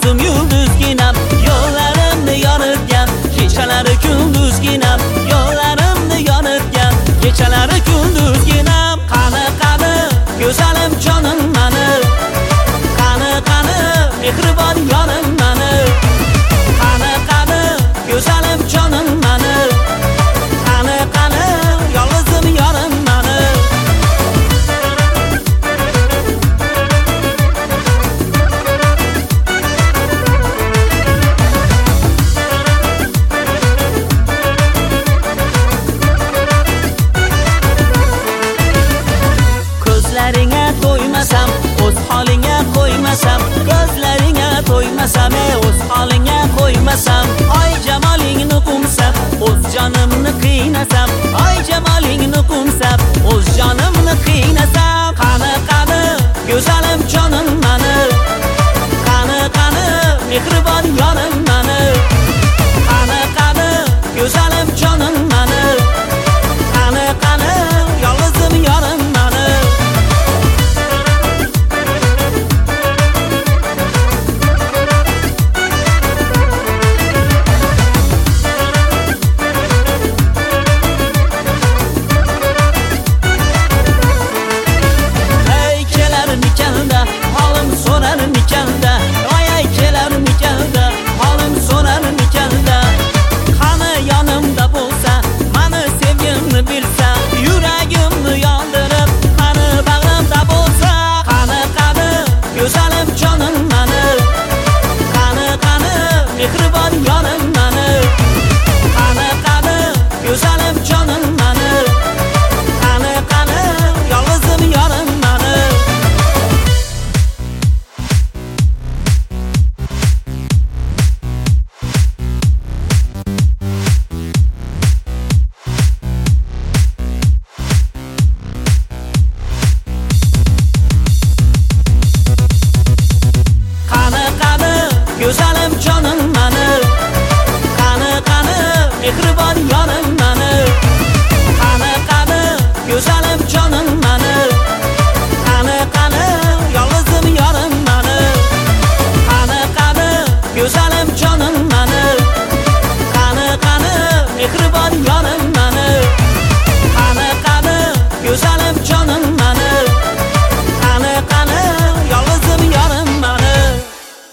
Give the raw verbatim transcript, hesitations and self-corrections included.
ko'zim yulduzginam, yo'llarimni yoritgan, kechalari kunduzginam, yo'llarimni yoritgan, kechalari kunduzginam. Qani qani go'zalim jonim mani, qani qani mehribon yorim mani, qani qani go'zalim jonim mani, qani qani yolg'izim yorim mani. Ko'zlaringga to'ymasam, o'z holingga qo'ymasam, ko'zlaringga to'ymasam, o'z holingga qo'ymasam, oy jamolingni qumsab, o'z jonimni qiynasam, oy jamolingni qumsab, o'z jonimni qiynasam. Qani qani go'zalim jonim mani, qani qani mehribon yorim mani, qani qani go'zalim jonim mani, qani qani yolg'izim yorim mani. Mehribon yorim mani, qani qani go'zalim jonim mani, qani qani yolg'izim yorim mani. Qani qani go'zalim jonim mani, qani qani mehribon yorim